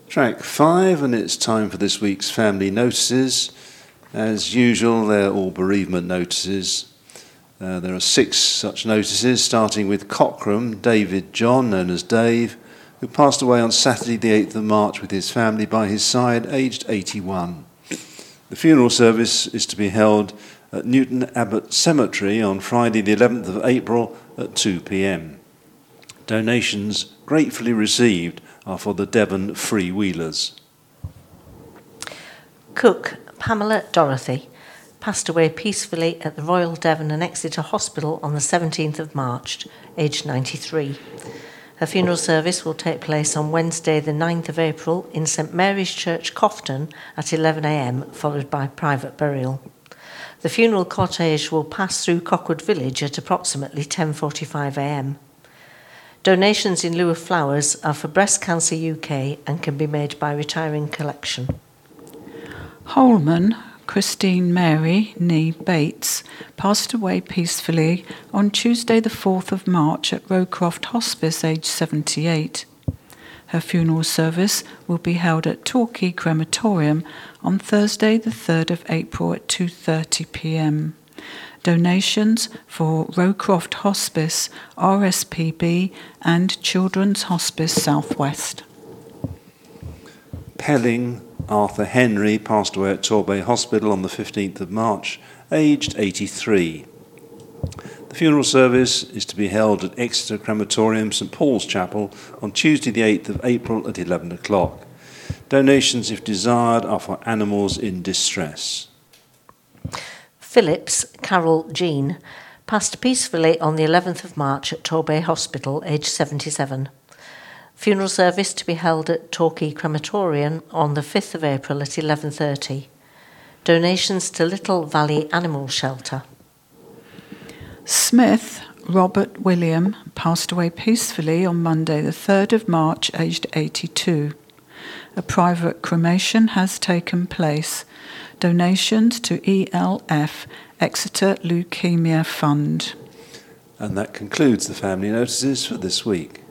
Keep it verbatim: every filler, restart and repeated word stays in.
Track five, and it's time for this week's family notices. As usual, they're all bereavement notices. Uh, there are six such notices, starting with Cockrem, David John, known as Dave, who passed away on Saturday the eighth of March with his family by his side, aged eighty-one. The funeral service is to be held at Newton Abbot Cemetery on Friday the eleventh of April at two p.m. Donations gratefully received are for the Devon Freewheelers. Cook Pamela Dorothy passed away peacefully at the Royal Devon and Exeter Hospital on the seventeenth of March, aged ninety-three. Her funeral service will take place on Wednesday the ninth of April in St Mary's Church, Cofton at eleven a.m, followed by private burial. The funeral cortege will pass through Cockwood Village at approximately ten forty-five a.m. Donations in lieu of flowers are for Breast Cancer U K and can be made by retiring collection. Holman Christine Mary Nee Bates passed away peacefully on Tuesday the fourth of March at Rowcroft Hospice, aged seventy-eight. Her funeral service will be held at Torquay Crematorium on Thursday the third of April at two thirty p.m. Donations for Rowcroft Hospice, R S P B and Children's Hospice Southwest. Pelling Arthur Henry passed away at Torbay Hospital on the fifteenth of March, aged eighty-three. The funeral service is to be held at Exeter Crematorium, St Paul's Chapel, on Tuesday the eighth of April at eleven o'clock. Donations, if desired, are for animals in distress. Phillips Carol Jean passed peacefully on the eleventh of March at Torbay Hospital, aged seventy-seven. Funeral service to be held at Torquay Crematorium on the fifth of April at eleven thirty. Donations to Little Valley Animal Shelter. Smith Robert William passed away peacefully on Monday the third of March, aged eighty-two. A private cremation has taken place. Donations to E L F Exeter Leukemia Fund. And that concludes the family notices for this week.